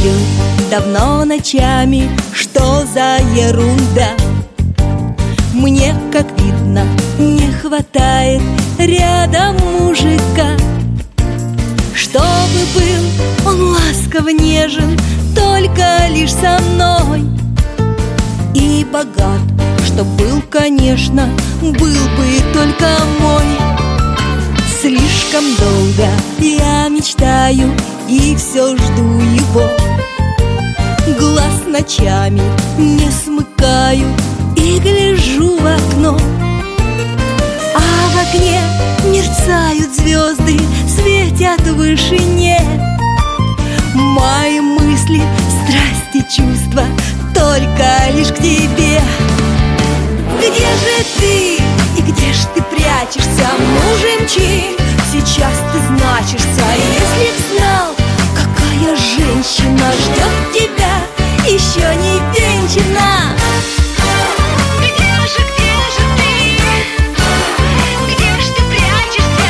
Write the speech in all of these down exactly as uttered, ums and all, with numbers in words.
сплю давно ночами, что за ерунда? Мне, как видно, не хватает рядом мужика, чтобы был он ласков, нежен, только лишь со мной, и богат, чтоб был, конечно, был бы только мой. Слишком долго я мечтаю и все жду его, глаз ночами не смыкаю и гляжу в окно, а в окне мерцают звезды, светят в вышине. Мои мысли, страсти, чувства только лишь к тебе. Где же ты и где ж ты прячешься, мужемчик? Сейчас ты значишься, если б знал, какая женщина ждет тебя, еще не венчана. Где же, где же ты? Где ж ты прячешься?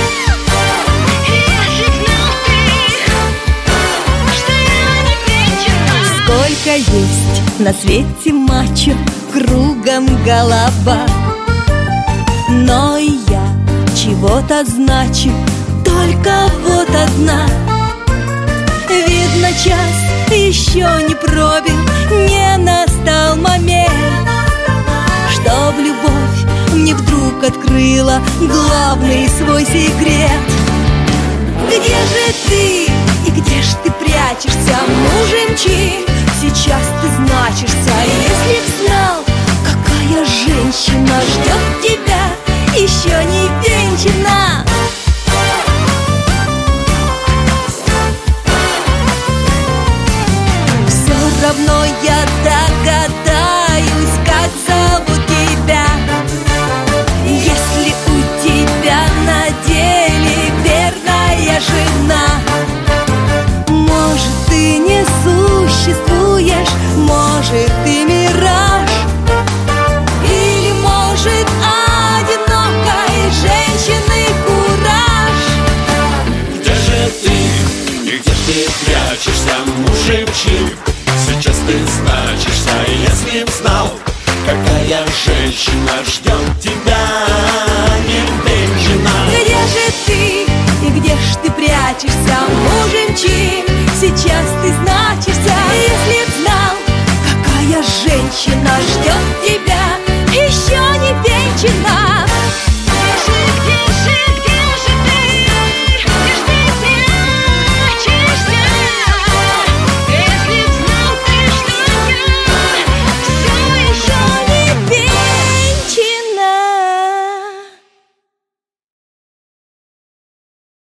Если б знал ты, что я не венчана. Сколько есть на свете мачо, кругом голова, но и я чего-то значу, только вот одна. Видно, час еще не пробил, не настал момент, чтоб любовь мне вдруг открыла главный свой секрет. Где же ты и где ж ты прячешься, мужемчик? Сейчас ты значишься, если б знал, какая женщина ждет тебя, еще не венчана. Все равно я догадаюсь, как зовут тебя, если у тебя на деле верная жена. Может, ты не существуешь, может, ты мираж, или, может, одинокой женщины кураж. Где же ты и где ж ты прячешься, мужичок? Сейчас ты значишься, если б знал, какая женщина ждет тебя, не венчана. Где же ты и где ж ты прячешься, мужемчик? Сейчас ты значишься, если б знал, какая женщина